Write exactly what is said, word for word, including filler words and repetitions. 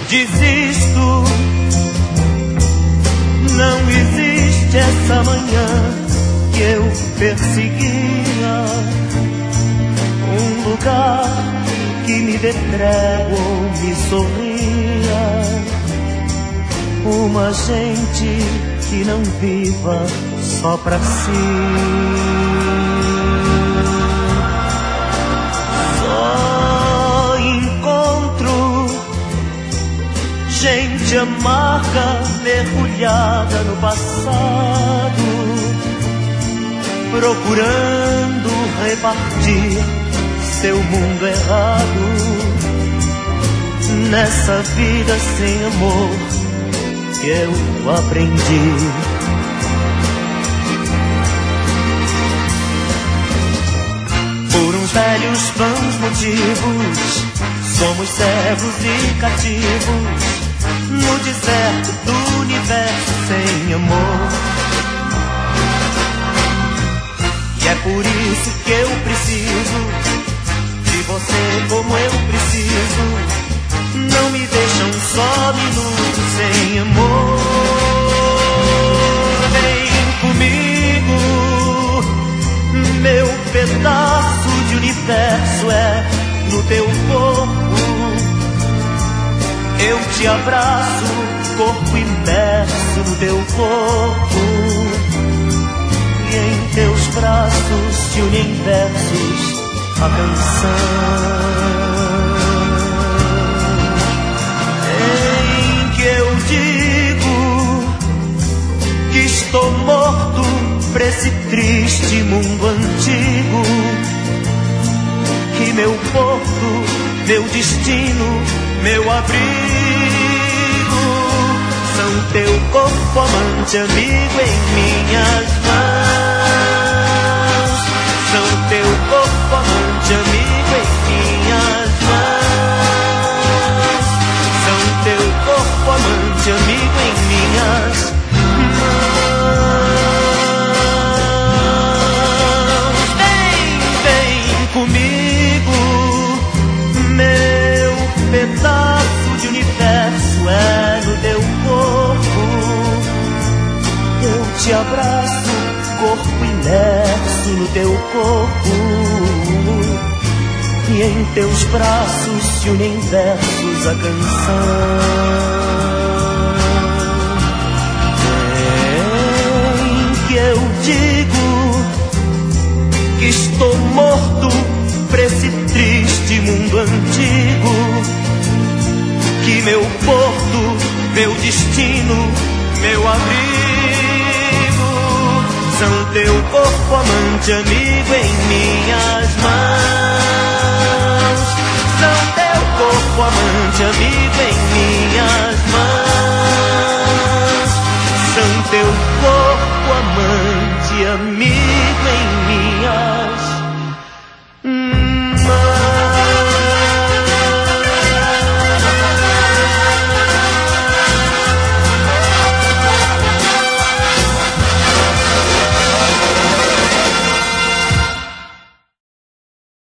desisto. Não existe essa manhã que eu perseguia, um lugar que me dê trégua ou me sorria, uma gente que não viva só pra si. Só encontro gente amarga, mergulhada no passado, procurando repartir seu mundo errado. Nessa vida sem amor que eu aprendi. Por uns velhos vãos motivos, somos servos e cativos no deserto do universo sem amor. E é por isso que eu preciso de você como eu preciso. Não me deixa um só minuto sem amor. Vem comigo, meu pedaço de universo é no teu corpo. Eu te abraço, corpo imerso no teu corpo. E em teus braços se unem versos a canção em que eu digo que estou morto pra esse triste mundo antigo, que meu porto, meu destino, meu abrigo são teu corpo amante, amigo em minhas mãos. São teu corpo amante, amigo em minhas mãos. São teu corpo amante, amigo em minhas mãos. Vem, vem comigo, meu pedaço de universo é no teu corpo. Eu te abraço, corpo imerso no teu corpo. E em teus braços se unem versos a canção em que eu digo que estou morto pra esse triste mundo antigo, que meu porto, meu destino, meu abrigo são teu corpo amante, amigo em minhas mãos. São teu corpo amante, amigo em